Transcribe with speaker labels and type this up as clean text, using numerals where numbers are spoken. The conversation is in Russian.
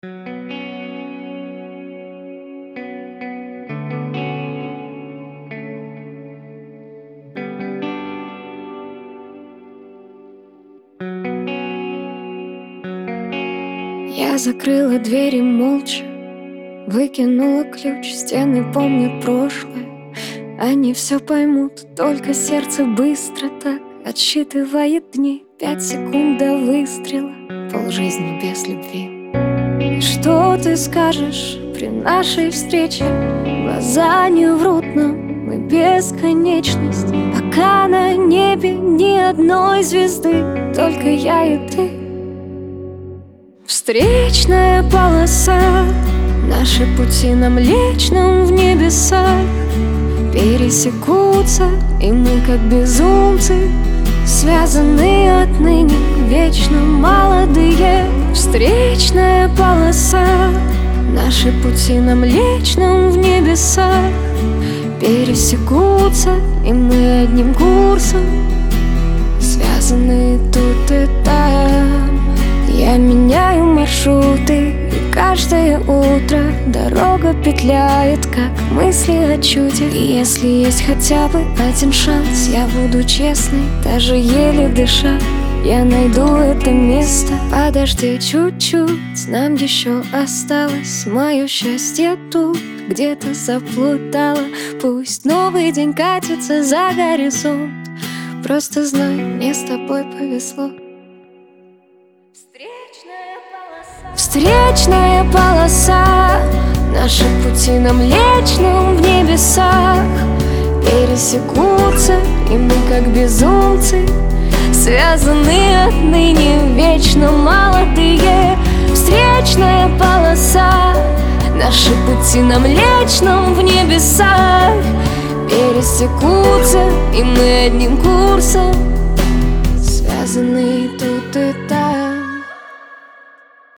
Speaker 1: Я закрыла двери молча, выкинула ключ. Стены помнят прошлое, они все поймут. Только сердце быстро так отсчитывает дни. 5 секунд до выстрела, полжизни без любви. И что ты скажешь при нашей встрече? Глаза не врут нам, мы бесконечность. Пока на небе ни одной звезды, только я и ты. Встречная полоса, наши пути на Млечном в небесах пересекутся, и мы как безумцы связаны отныне, вечно молодые. Встречная полоса, наши пути на Млечном в небесах пересекутся, и мы одним курсом связаны тут и там. Я меняю маршруты, и каждое утро дорога петляет, как мысли о чуде. И если есть хотя бы один шанс, я буду честной, даже еле дыша. Я найду это место. Подожди чуть-чуть, нам еще осталось. Мое счастье тут где-то заплутало. Пусть новый день катится за горизонт, просто знай, мне с тобой повезло. Встречная полоса, наши пути на Млечном в небесах пересекутся, и мы как безумцы связаны отныне, вечно молодые. Встречная полоса, наши пути на Млечном в небесах пересекутся, и мы одним курсом связаны тут и там.